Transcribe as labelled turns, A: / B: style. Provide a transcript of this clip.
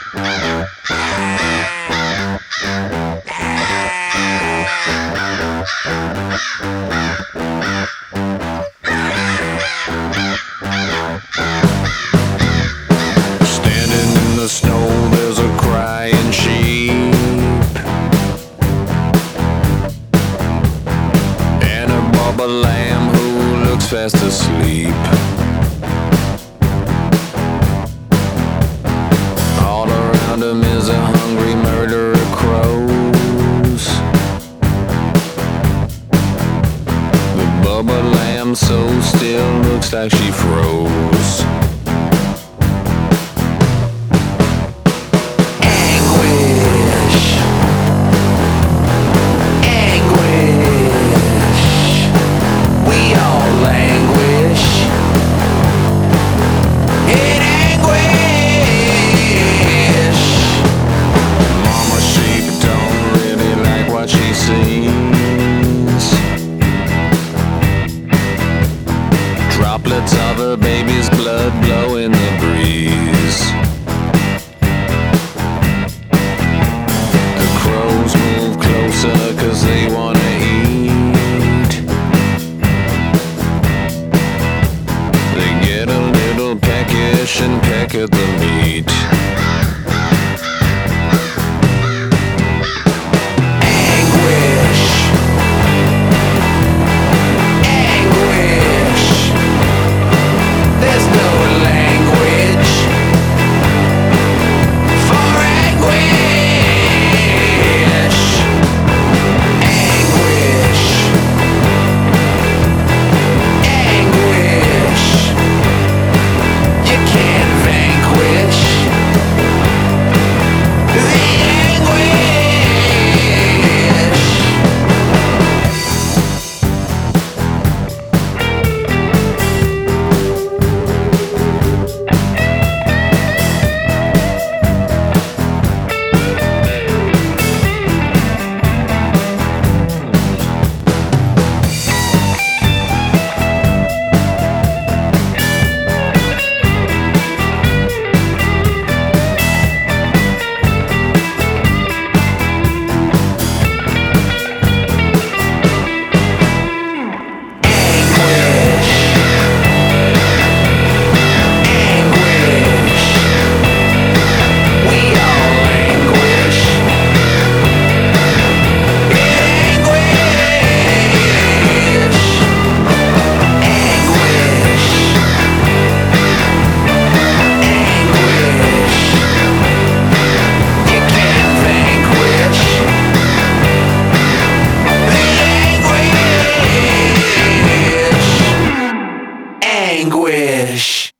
A: Standing in the snow, there's a crying sheep and a bubba lamb who looks fast asleep. All around him is a hungry murderer of crows. The bubba lamb so still looks like she froze. Droplets of her baby's blood blow in the breeze. The crows move closer 'cause they wanna eat. They get a little peckish and peck at the meat.
B: Anguish.